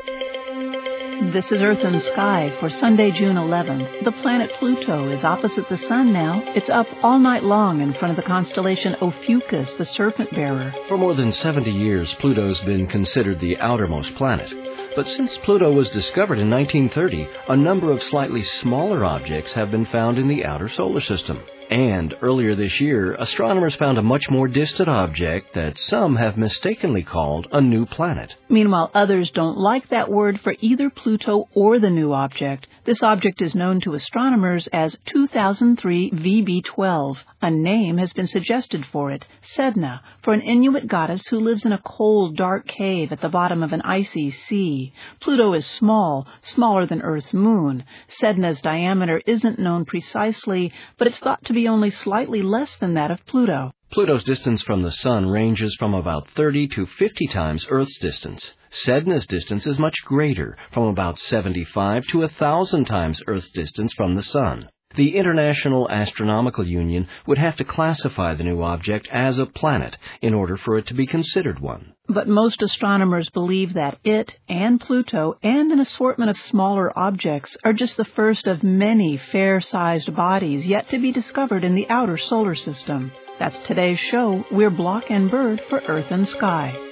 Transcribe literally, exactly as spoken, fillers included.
This is Earth and Sky for Sunday, June eleventh. The planet Pluto is opposite the Sun now. It's up all night long in front of the constellation Ophiuchus, the Serpent Bearer. For more than seventy years, Pluto's been considered the outermost planet. But since Pluto was discovered in nineteen thirty, a number of slightly smaller objects have been found in the outer solar system. And earlier this year, astronomers found a much more distant object that some have mistakenly called a new planet. Meanwhile, others don't like that word for either Pluto or the new object. This object is known to astronomers as two thousand three V B twelve. A name has been suggested for it, Sedna, for an Inuit goddess who lives in a cold, dark cave at the bottom of an icy sea. Pluto is small, smaller than Earth's moon. Sedna's diameter isn't known precisely, but it's thought to be only slightly less than that of Pluto. Pluto's distance from the Sun ranges from about thirty to fifty times Earth's distance. Sedna's distance is much greater, from about seventy-five to one thousand times Earth's distance from the Sun. The International Astronomical Union would have to classify the new object as a planet in order for it to be considered one. But most astronomers believe that it and Pluto and an assortment of smaller objects are just the first of many fair-sized bodies yet to be discovered in the outer solar system. That's today's show. We're Block and Bird for Earth and Sky.